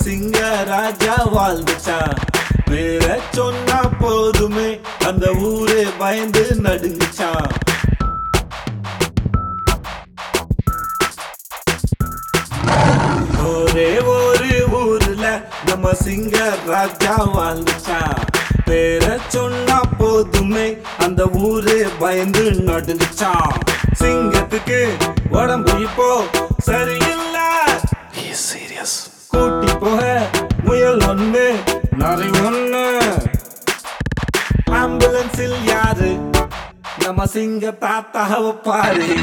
சிங்க ராஜா வாழ்ந்துச்சான். பேர சொன்னா போதுமே அந்த ஊரே பயந்து நடுங்குச்சான். ஒரே ஒரு ஊர்ல நம்ம சிங்க ராஜா வாழ்ந்துச்சான். பேர சொன்னா போதுமே அந்த ஊரே பயந்து நடுங்குச்சான். சிங்கத்துக்கு உடம்பு இப்போ சரியில்லை, கூட்டி போக முயல் ஒண்ணு நரி ஒண்ணு. ஆம்புலன்ஸில் யாரு நம்ம சிங்க தாத்தாவை பாரு.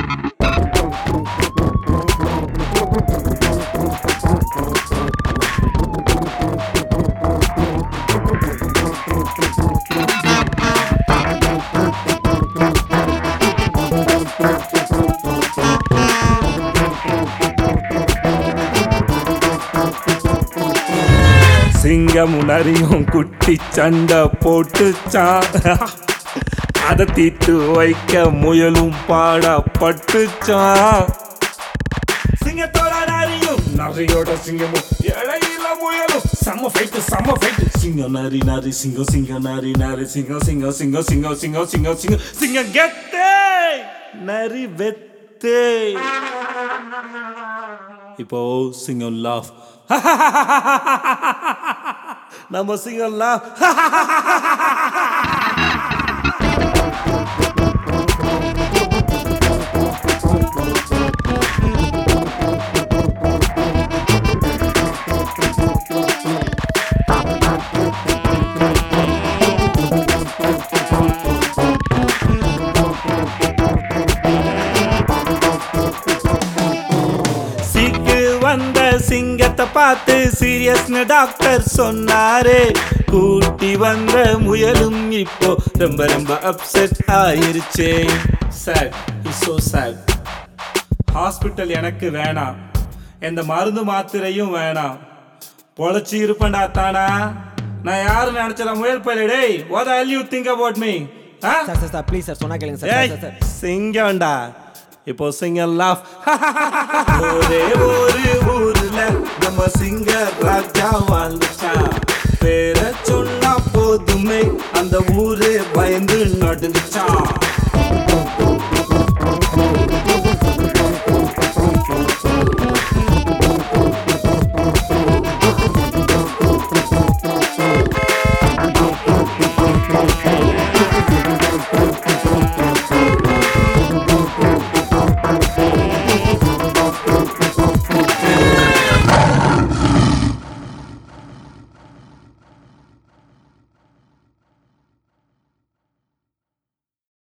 சிங்கம் நரியும் குட்டி சண்டை போட்டுச்சான். அதை தீட்டு வைக்க முயலும் பாடப்பட்டுச்சான். சிங்கத்தோட நரியும் நரியோட சிங்கமும் இடையில முயலும் செம்ம ஃபைட்டு செம்ம ஃபைட்டு. சிங்கம் நரி நரி சிங்கம் சிங்கம் நரி நரி சிங்கம் சிங்கம் சிங்கம் சிங்கம் சிங்கம் சிங்கம் சிங்கம் சிங்கம் கெத்தே நரி வெத்தே. இப்போ சிங்கம் லாஃப் நம்ம சிங்கம் லாஃப். வந்த சிங்கத்தை பார்த்து சீரியஸ்னு டாக்டர் சொன்னாரே. கூட்டி வந்த முயலும் இப்போ ரொம்ப ரொம்ப அப்செட் ஆயிருச்சே. Sir it's sir. ஹாஸ்பிட்டல் எனக்கு வேணாம், எந்த மருந்து மாத்திரையும் வேணாம். பொழைச்சி இருப்பேன்டா தானா. நான் யாரு நினைச்சல முயல் பயிலே. What the hell you think about me? Sir please sir சொன்னா கேளுங்க சார். சிங்கம்டா இப்போ சிங்கம் லாஃப். ஒரே ஒரு ஊர்ல நம்ம சிங்க ராஜா வாழ்ந்துச்சான். பேர சொன்னா போதுமே அந்த ஊரே பயந்து நடுங்குச்சான்.